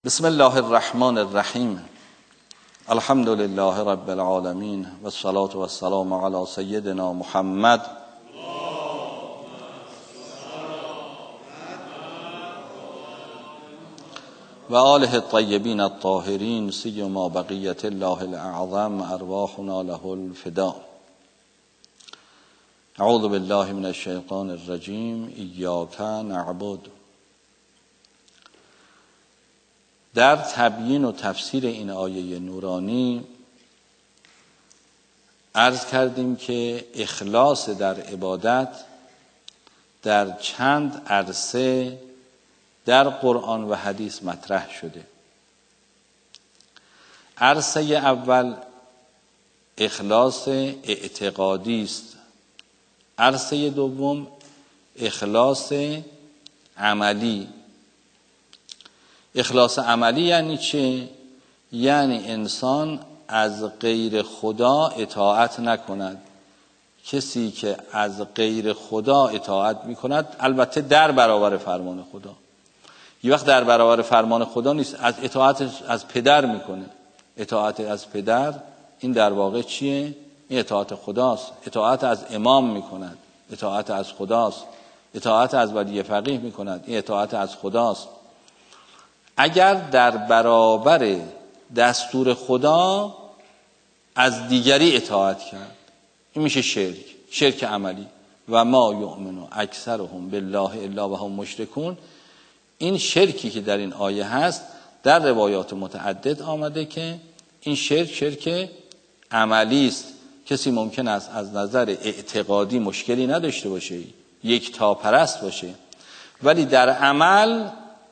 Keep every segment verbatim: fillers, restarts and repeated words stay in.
بسم الله الرحمن الرحیم. الحمد لله رب العالمین و الصلاة و السلام علی سیدنا محمد و آله الطیبین الطاهرین سیما بقیت الله الاعظم ارواحنا له الفدا. اعوذ بالله من الشیطان الرجیم. ایاک نعبد. در تبیین و تفسیر این آیه نورانی عرض کردیم که اخلاص در عبادت در چند عرصه در قرآن و حدیث مطرح شده. عرصه اول اخلاص اعتقادی است. عرصه دوم اخلاص عملی. اخلاص عملی یعنی چه؟ یعنی انسان از غیر خدا اطاعت نکند. کسی که از غیر خدا اطاعت میکند، البته در برابر فرمان خدا، یه وقت در برابر فرمان خدا نیست، از اطاعت از پدر میکنه. اطاعت از پدر این در واقع چیه؟ این اطاعت خداست. اطاعت از امام میکند، اطاعت از خداست. اطاعت از ولی فقیه میکند، این اطاعت از خداست. اگر در برابر دستور خدا از دیگری اطاعت کرد، این میشه شرک، شرک عملی. و ما یؤمن اکثرهم بالله الا وهم مشرکون. این شرکی که در این آیه هست در روایات متعدد آمده که این شرک شرک عملی است. کسی ممکن است از نظر اعتقادی مشکلی نداشته باشه، یک تا پرست باشه، ولی در عمل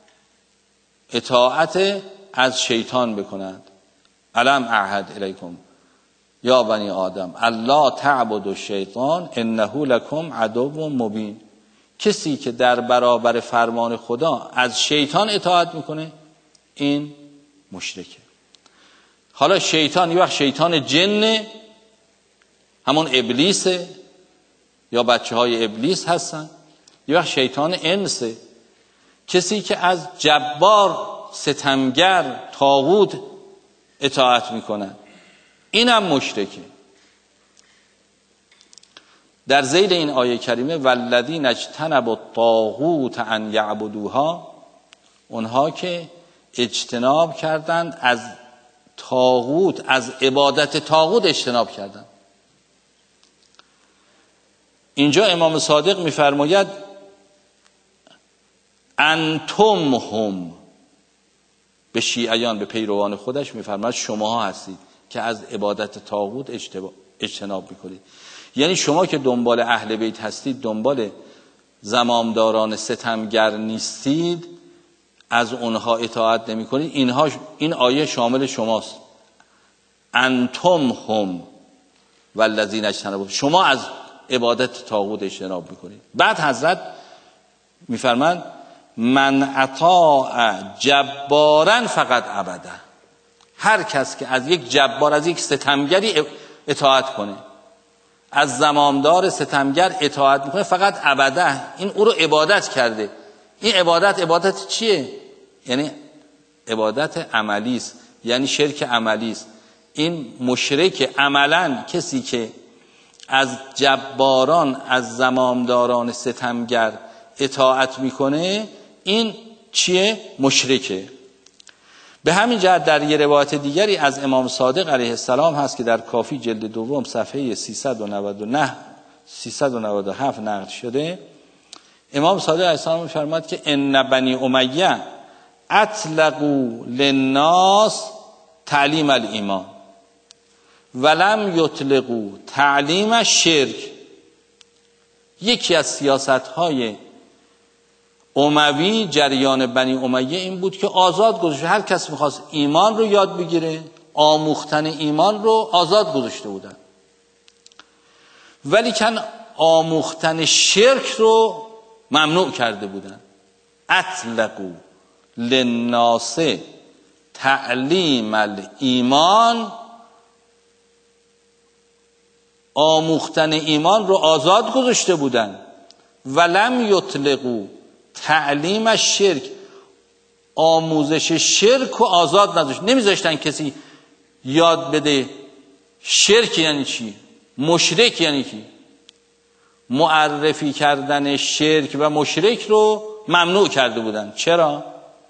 اطاعت از شیطان بکند. الم اعهد الیکم یا بنی آدم الا تعبدوا الشیطان انه لکم عدو مبین. کسی که در برابر فرمان خدا از شیطان اطاعت میکنه این مشرکه. حالا شیطان یه وقت شیطان جن، همون ابلیسه یا بچه های ابلیس هستن، یه وقت شیطان انسه. کسی که از جبار ستمگر طاغوت اطاعت میکنن اینم مشرکه. در ذیل این آیه کریمه والذین اجتنبوا الطاغوت ان یعبدوها، اونها که اجتناب کردند از طاغوت، از عبادت طاغوت اجتناب کردند. اینجا امام صادق میفرماید انتم هم، به شیعیان، به پیروان خودش میفرماید شماها هستید که از عبادت طاغوت اجتناب میکنید. یعنی شما که دنبال اهل بیت هستید، دنبال زمامداران ستمگر نیستید، از اونها اطاعت نمیکنید، اینها این آیه شامل شماست. انتم هم والذین اجتنبوا، شما از عبادت طاغوت اجتناب میکنید. بعد حضرت میفرماند من اطاع جبارا فقط عبده. هر کس که از یک جبار، از یک ستمگری اطاعت کنه، از زمامدار ستمگر اطاعت میکنه، فقط عبده، این او رو عبادت کرده. این عبادت عبادت چیه؟ یعنی عبادت عملی است، یعنی شرک عملی است. این مشرک عملا کسی که از جباران، از زمامداران ستمگر اطاعت میکنه، این چیه؟ مشرکه. به همین جهت در یه روایت دیگری از امام صادق علیه السلام هست که در کافی جلد دوم صفحه سیصد و نود و نه سیصد و نود و هفت نقل شده. امام صادق علیه السلام می‌فرماید که ان بنی امیه اطلقوا للناس تعلیم الایمان ولم یطلقوا تعلیم الشرک. یکی از سیاست‌های اموی، جریان بنی امیه، این بود که آزاد گذاشته. هر کس میخواست ایمان رو یاد بگیره، آموختن ایمان رو آزاد گذاشته بودن، ولی کن آموختن شرک رو ممنوع کرده بودن. اطلقوا للناس تعلیم الایمان، آموختن ایمان رو آزاد گذاشته بودن. ولم یطلقوا تعلیم الشرک، آموزش شرک و آزاد نداشت. نمیذاشتن کسی یاد بده شرک یعنی چی، مشرک یعنی چی. معرفی کردن شرک و مشرک رو ممنوع کرده بودن. چرا؟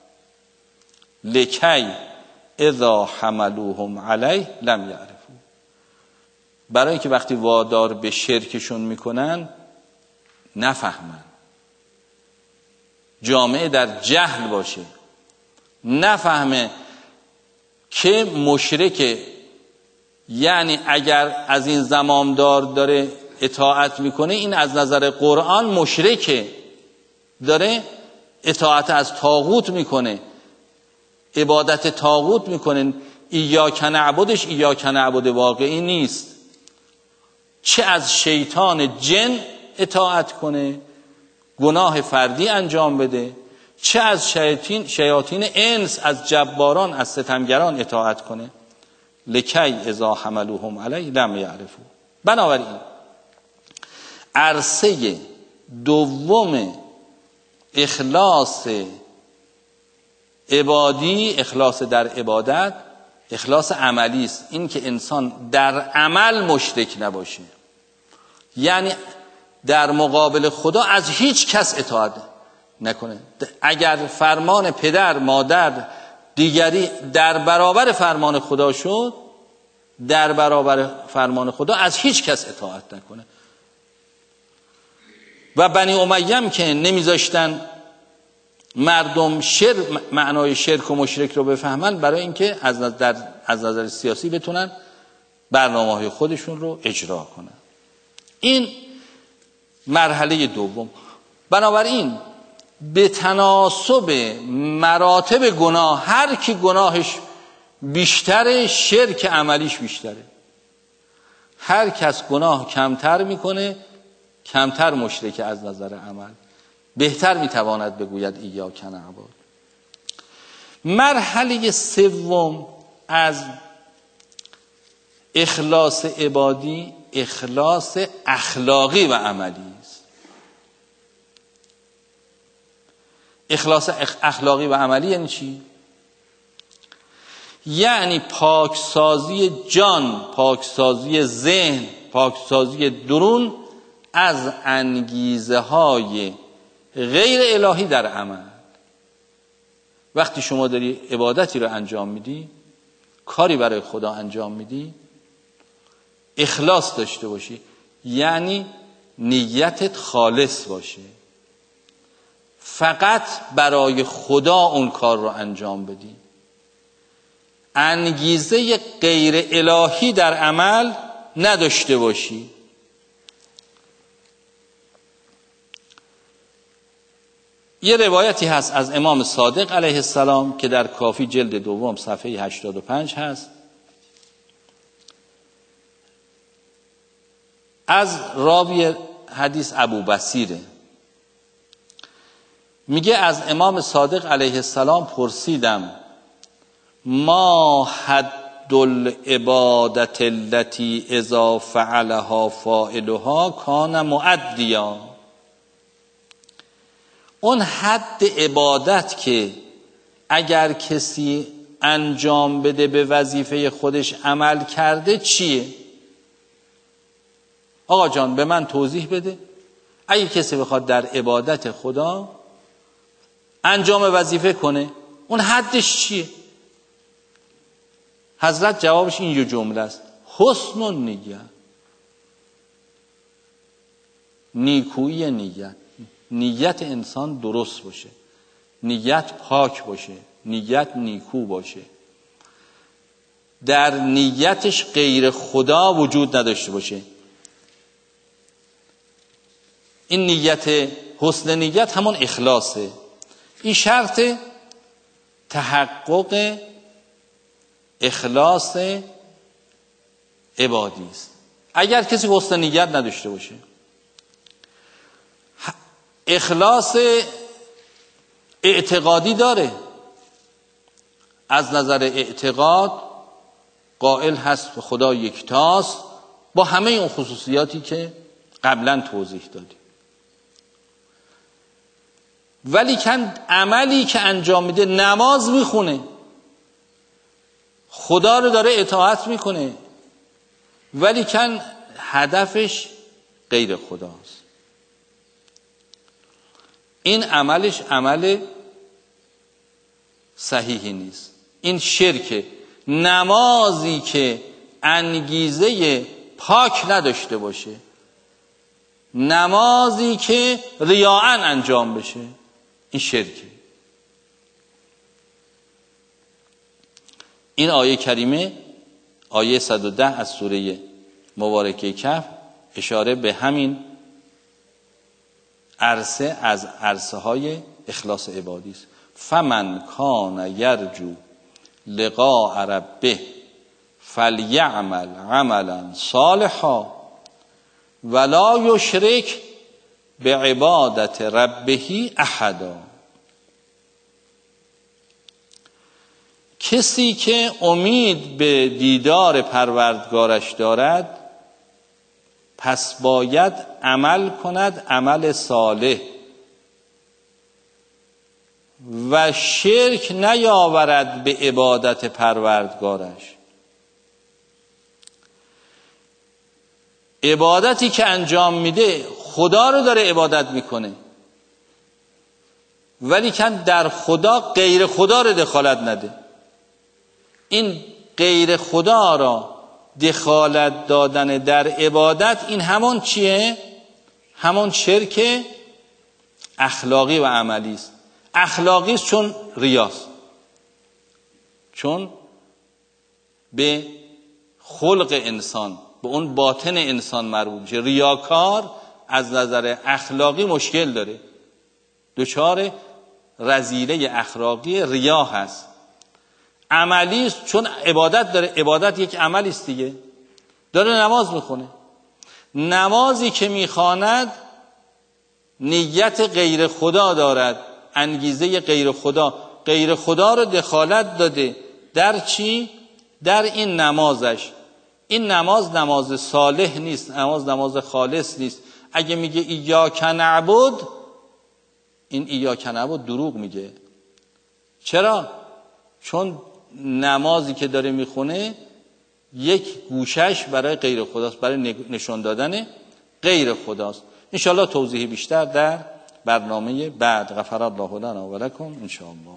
لکی اذا حملوهم علیه لم یعرفوا، برای اینکه وقتی وادار به شرکشون میکنن نفهمن، جامعه در جهل باشه، نفهمه که مشرک یعنی اگر از این زمامدار داره اطاعت میکنه این از نظر قرآن مشرکه، داره اطاعت از طاغوت میکنه، عبادت طاغوت میکنه. ایاک نعبدش ایاک نعبد واقعی نیست. چه از شیطان جن اطاعت کنه، گناه فردی انجام بده، چه از شیاطین شیاطین انس، از جباران، از ستمگران اطاعت کنه. لکی اذا حملوهم علیه لم یعرفوا. بنابراین عرصه دوم اخلاص عبادی، اخلاص در عبادت، اخلاص عملی است. این که انسان در عمل مشرک نباشه، یعنی در مقابل خدا از هیچ کس اطاعت نکنه. اگر فرمان پدر مادر دیگری در برابر فرمان خدا شد، در برابر فرمان خدا از هیچ کس اطاعت نکنه. و بنی امیه که نمیذاشتن مردم شر معنای شرک و مشرک رو بفهمن، برای اینکه از نظر از نظر سیاسی بتونن برنامه‌های خودشون رو اجرا کنن. این مرحله دوم. بنابراین به تناسب مراتب گناه، هر کی گناهش بیشتره شرک عملیش بیشتره. هر کس گناه کمتر میکنه کمتر مشرک از نظر عمل، بهتر میتواند بگوید ایاک نعبد. مرحله سوم از اخلاص عبادی اخلاص اخلاقی و عملی است. اخلاص اخلاقی و عملی یعنی چی؟ یعنی پاکسازی جان، پاکسازی ذهن، پاکسازی درون از انگیزه های غیر الهی در عمل. وقتی شما داری عبادتی رو انجام میدی، کاری برای خدا انجام میدی، اخلاص داشته باشی، یعنی نیتت خالص باشه، فقط برای خدا اون کار رو انجام بدی، انگیزه غیر الهی در عمل نداشته باشی. یه روایتی هست از امام صادق علیه السلام که در کافی جلد دوم صفحه هشتاد و پنج هست، از راوی حدیث ابو بصیره. میگه از امام صادق علیه السلام پرسیدم ما حد العبادت التي اذا فعلها فاعلها کان مؤدیا. اون حد عبادت که اگر کسی انجام بده به وظیفه خودش عمل کرده چیه؟ آقا جان به من توضیح بده. اگه کسی بخواد در عبادت خدا انجام وظیفه کنه اون حدش چیه؟ حضرت جوابش این یه جمله است: حسن النیه، نیکویی نیت. نیت انسان درست باشه، نیت پاک باشه، نیت نیکو باشه، در نیتش غیر خدا وجود نداشته باشه. این نیت، حسن نیت همون اخلاصه. این شرط تحقق اخلاص عبادی است. اگر کسی حسن نیت نداشته باشه، اخلاص اعتقادی داره، از نظر اعتقاد قائل هست به خدا یکتاست با همه اون خصوصیاتی که قبلا توضیح دادیم، ولی کن عملی که انجام میده، نماز میخونه، خدا رو داره اطاعت میکنه، ولی کن هدفش غیر خداست، این عملش عمل صحیحی نیست، این شرکه. نمازی که انگیزه پاک نداشته باشه، نمازی که ریاءً انجام بشه، این شرکه. این آیه کریمه، آیه صد و ده از سوره مبارکه کهف، اشاره به همین عرصه از عرصه های اخلاص عبادی است. فمن کان یرجو لقاء ربه فلیعمل عملا صالحا ولا یشرک بعبادت ربه احدا. کسی که امید به دیدار پروردگارش دارد، پس باید عمل کند عمل صالح و شرک نیاورد به عبادت پروردگارش. عبادتی که انجام میده، خدا رو داره عبادت میکنه، ولی کن در خدا غیر خدا رو دخالت نده. این غیر خدا را دخالت دادن در عبادت، این همان چیه؟ همان شرک اخلاقی و عملی است. اخلاقی است چون ریاست، چون به خلق انسان، به اون باطن انسان مربوط میشه. ریاکار از نظر اخلاقی مشکل داره، دچار رذیله اخلاقی ریا هست. عملی است چون عبادت داره، عبادت یک عملی است دیگه، داره نماز میخونه، نمازی که میخواند نیت غیر خدا دارد، انگیزه غیر خدا، غیر خدا رو دخالت داده در چی؟ در این نمازش. این نماز نماز صالح نیست، نماز نماز خالص نیست. اگه میگه ایاک نعبد، این ایاک نعبد دروغ میگه. چرا؟ چون نمازی که داره میخونه یک گوشش برای غیر خداست، برای نشون دادن غیر خداست. انشاءالله توضیح بیشتر در برنامه بعد. غفر الله لنا و لکم انشاءالله.